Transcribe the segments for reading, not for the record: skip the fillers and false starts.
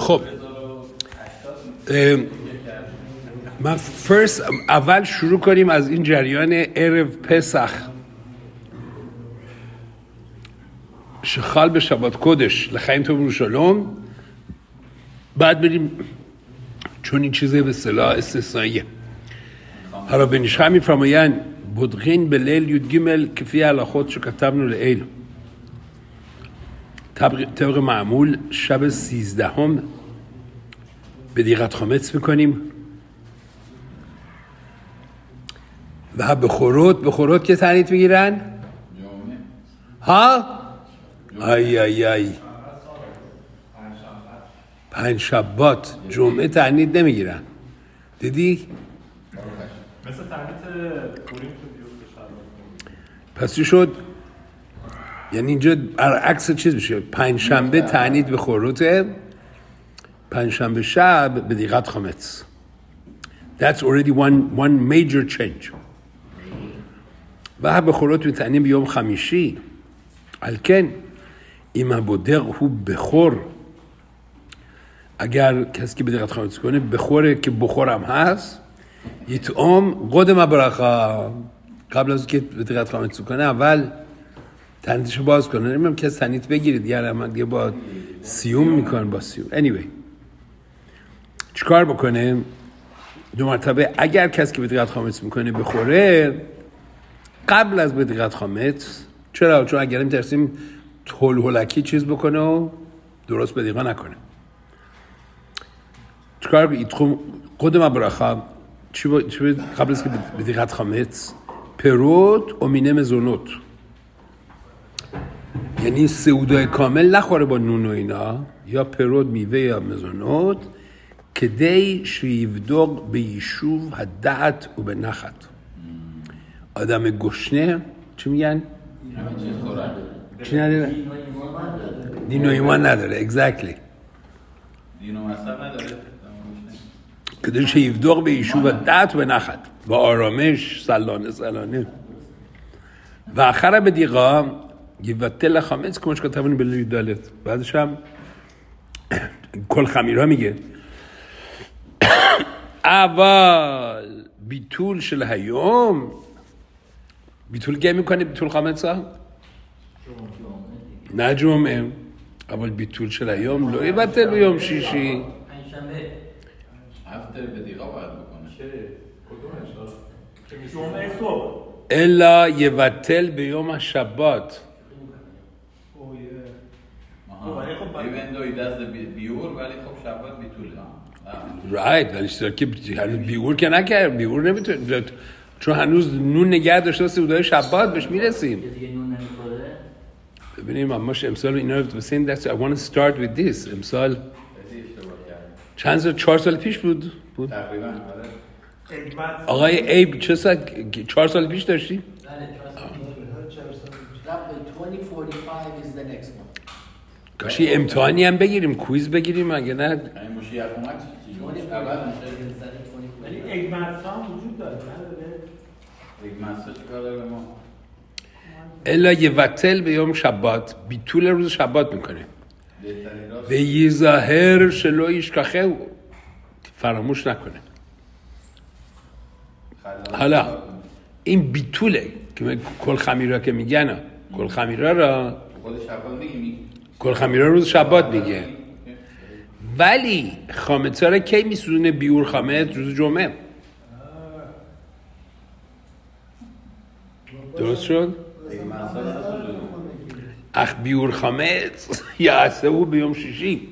خب من اول شروع کنیم از این جریان عرب پسخ شخال به شبات کدش لخیم تو بروشالوم، بعد بریم چون این چیزه به اصطلاح استثنائیه. حالا بنیشخه میفرمایند بدغین به لیل یود گیمل کفی علاخوت شو کتبنو لیل، طبق معمول شب 13 به دیقت خامץ میکنیم و به خورود که تعنیت میگیرن ها آی 5 شبات جمعه تعنیت نمیگیرن. دیدی؟ مثل تعنیت پوریم پس چی شد؟ یعنی اینجا عکس چیز میشه، 5 شنبه تعنیت به خوروته، 5 شنبه شب به دیقت خامץ. That's already one major change. و به خوروت میتعنیم بیوم خمیشی الکن ایمه بودق هو بخور، اگر کسی که به دیقت خامץ کنه بخوره که بخورم هست یتعام قدم برخا، قبل از که به دیقت خامץ کنه اول تنیتشو باز کنه. نمیم کسی تنیت بگیرید یعنی من دیگه با سیوم میکنن با سیوم. anyway چیکار بکنه؟ 2 مرتبه اگر کسی که به دیقت خامץ میکنه بخوره قبل از به دیقت خامץ. چرا؟ چون اگر میترسیم هولکی چیز بکنه و درست به دیقه نکنه. چیکار ایتخوم قدم برخا چی قبل از که به دیقت خامץ پروت امینه مزونوت، یعنی سعودای کامل نخوره با نون و اینا، یا پروت میوه یا مزونوت که دی شیفدوق به یشوف هدعت و به نخت. آدم گشنه چی میگن؟ چی نداره؟ دین و ایمان نداره. exactly. دین و مذهب نداره که دی شیفدوق به یشوف هدعت و به نخت و آرامش سلانه و آخر به دیقا یوتل خامץ کمش کتبونی بلیوی دالت. بعدش هم کل خمیرها میگه اول بیتول شل هیوم، بیتول گه میکنی بیتول خامץ ها؟ نه جمعه. اول بیتول شل هیوم لوی بطل بیوم شیشی هفته به دیقا باید بکنه. جمعه صبح الا یوتل بیوم شبات. ایون دوی دست بیور ولی خب شبات بیتوله. رایت ولی اشتراکی بیور که نکرد، بیور نمیتونه چون هنوز نون نگه داشته سعودای شبات بهش میرسیم. ببینیم اماش امسال اینا رو بسین that's I want to start with this. امسال چند سال 4 سال پیش بود تقریبا. آقای ایب چه سال 4 سال پیش داشتی؟ کاشی امتحانی هم بگیریم، کویز بگیریم اگه نه این مشیخ اومد ولی اگمنسا هم وجود داره اگمنسا چیکار داره به ما؟ الا یوتل به یوم شبات، بیتول روز شبات میکنه و یظاهر شلویش کخه فراموش نکنه. حالا این بیتوله که کل خمیرا که میگن کل خمیرا را خود شبات میگی کل خمیرا روز شبات میگه، ولی خامץ ها را کی میسوزونه؟ بیور خامץ روز جمعه. درست شد؟ اخ بیور خامץ یا عصبو بیوم شیشی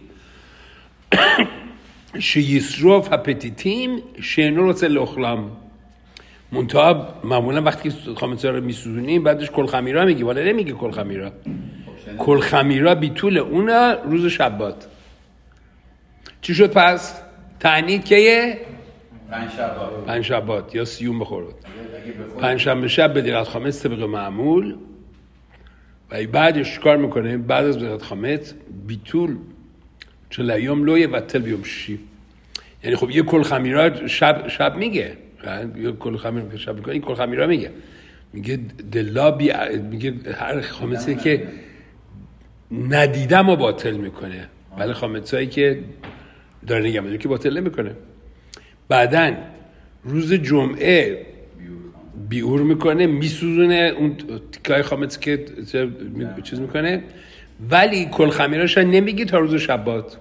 شیسروف هپتیتیم شینو رو سل اخلام. منتها معمولا وقتی که خامץ ها رو میسوزونیم بعدش کل خمیرا میگی، ولی نمیگه کل خمیرا. کل خمیرا بیتول اونا روز شبات. چی شد پس؟ تعنید که 5 شبات یا سیوم بخورد. 5 شنبه شب به دیقت خامץ طبق معمول و بعدش کار میکنه بعد از دیقت خامץ بیتول چه لیوم لوی و تل بیوم شیشی. یعنی خب یه کل خمیرا شب میگه، یه کل خمیرا که شب میکنه این کل خمیرا میگه دلا میگه هر خامڅی که ندیدم و باطل میکنه، ولی خامڅایی که داره نگه میداره که باطل نمیکنه. بعدن روز جمعه بیور میکنه، میسوزونه اون تیکای خامتی که چیز میکنه، ولی کل خمیراش نمیگی تا روز شبات.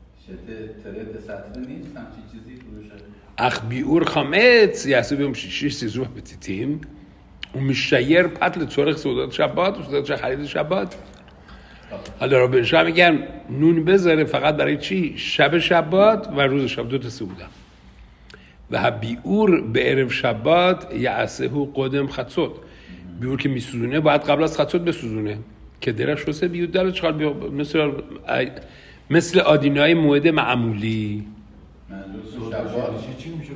אך ביאור חמץ יעשו ביום שישי סיזוף הפתיתים, ומשתייר פת לצורך סעודת שבת וסעודת שחרית שבת. حالا رابطه شما میگن نون بذاره فقط برای چی؟ شب شبات و روز شبات سعوده. و بیور به عرب شبات یعسه قدم خطسود. بیور که میسوزونه باید قبل از خطسود بسوزونه که درش شوسه بیود داره چخال مثل آدینای موعد معمولی. چی میشه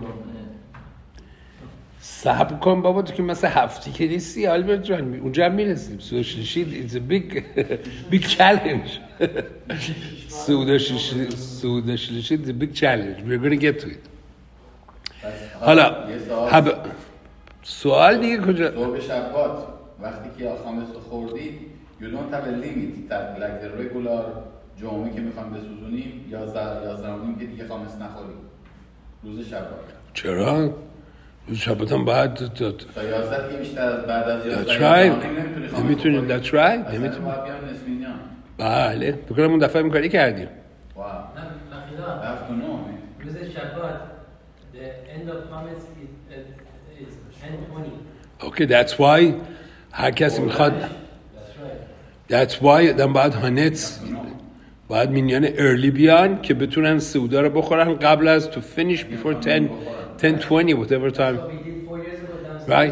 صبر کن بابا، تو که مثل هفتی که نیستی آلبرت جان، اونجا هم میرسیم. سودا شلیشی it's a big challenge. سودا شلیشی it's a big challenge. We're going to get to it. حالا سوال دیگه کجا؟ صبح شبات وقتی که خامس رو خوردید you don't have a limit like the regular جمعه که میخوام بسوزونیم 11 که دیگه خامس نخوریم روز شبات. چرا؟ روز شبات هم باید تا 11 که بیشتر از بعد از 11 نمیتونیم. That's right. نمیتونیم. بله بکنم اون دفعه کاری کردیم. واو. روز شبات the end of Hametz is 10:20. Okay, that's why هر کسی میخواد. That's why دم باید هانتس باید مینیان early بیان که بتونن سعودا رو بخورن قبل از to finish before 10:20 whatever time. Right.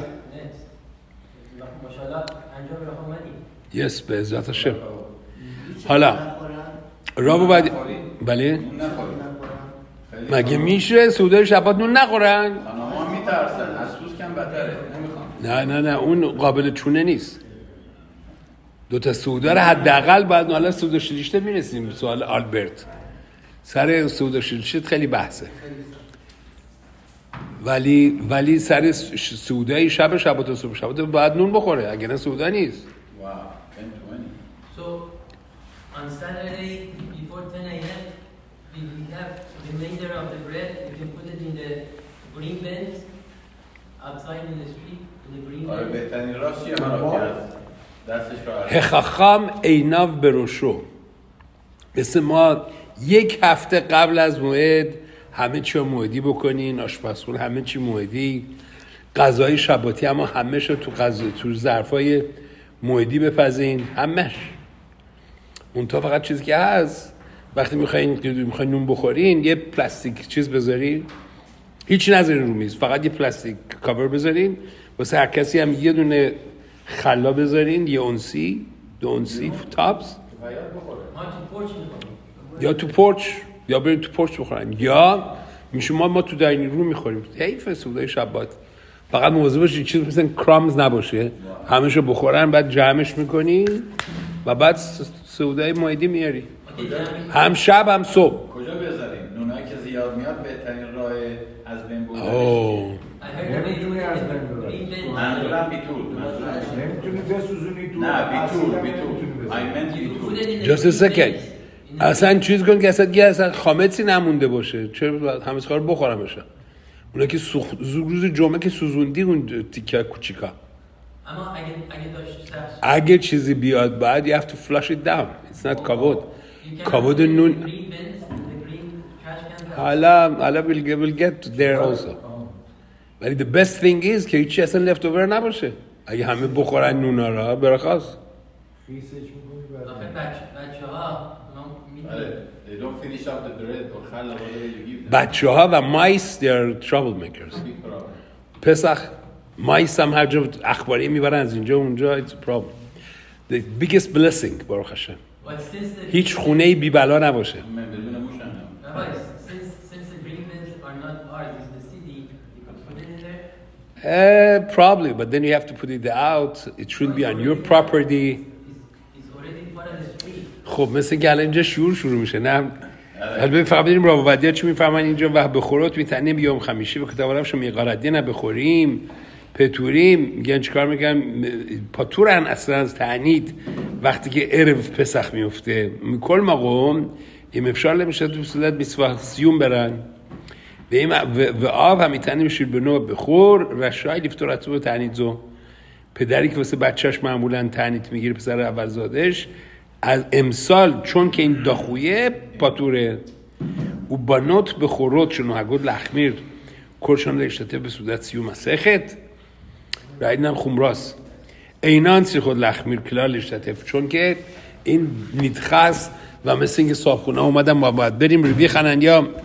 Yes, به عزت هاشم. حالا رابو باید بله مگه میشه سعودای شبات نون نخورن؟ خانم‌ها میترسن از سوز کم بدتره. نه اون قابل چونه نیست. دو تا سعودا رو حداقل بعد حالا سعودا شلیشته میرسیم. سوال آلبرت سر سعودا شلیشته خیلی بحثه، ولی سر سعودای شبات و صبح شبات باید نون بخوره، اگه نه سعودا نیست. Wow. So on Saturday before 10 a.m. we have the remainder of the bread. You can put it in the green bins outside in the street in the green آره bins. بهترین راست چیه مرا دستش رو خخام عیناو بروشو. مثل ما یک هفته قبل از موعد همه چی رو موعدی بکنین، آشپزخونه همه چی موعدی، غذای شباتی اما همه شو تو ظرفای موعدی بپزین، همش. اون تا فقط چیزی که هست وقتی میخواین نون بخورین یه پلاستیک چیز بذارین، هیچ نذارین رو میز، فقط یه پلاستیک کاور بذارین واسه هر کسی هم یه دونه خلا بذارین، یه اونسی 2 اونسی تاپس، یا تو پورچ یا برین تو پورچ بخورن، یا میشه ما تو داینینگ روم میخوریم. حیف سعودای شبات. فقط مواظب باشین چیز مثلا کرامز نباشه، همه‌شو بخورن بعد جمعش میکنی و بعد سعودای موعدی میاری، هم شب هم صبح. کجا بذاریم؟ نونایی که زیاد میاد بهترین راه از بین بردنش. نمیتونی از بین ببری. منظورم بیتول. نمیتونی بسوزونی تو. نه بیتول. I meant بیتول. Just a second. اصلا چیز کن که اصلا خامتی نمونده باشه، چرا همه کار بخورم بشه. اونا که روز جمعه که سوزوندی اون تیکه کوچیکا. اما اگه اگه چیزی بیاد بعد you have to flush it down. It's not covered. covered نون. حالا we'll get there also. ولی the best thing is که هیچی اصلا left over نباشه. اگه همه بخورن نونا را برخواست. They don't finish up the bread or خلا whatever you give them. بچه ها و مایس they're troublemakers. پسخ مایس هم هر جا اخباری میبرن از اینجا اونجا it's a problem. The biggest blessing بارو خشم. هیچ خونه ای بی بلا نباشه. من بدون موش هم since the green bins are not ours, it's the city, you can put it in there? Probably, but then you have to put it out. It shouldn't be on your property. خب مثل که الان اینجا شروع میشه نه؟ البته فقط بدیم راوبدیا چی میفهمن اینجا و بخورات میتنیم بیام خمیشی و کتابارم شو میقاردی نه بخوریم پتوریم میگن چیکار میگن پاتورن اصلا از تعنید وقتی که عرب پسخ میفته کل مقام אם אפשר למשל בסעודת מצווה סיום ברן, ואב המיתני בשביל בנו הבכור רשאי לפתור עצמו תענית זו. پدری که واسه بچهش معمولاً تعنیت میگیره پسر اولزادش از امسال چون که این داخویه پاتوره و بانات بخورات شنو هگود لخمیر کرشان رشته به صورت سیوم مسخت رایدنم خمراس اینان سی خود لخمیر کلال رشته چون که این نیتخص و مثل اینکه صاحبخونه اومدن ما باید بریم ربی خننیا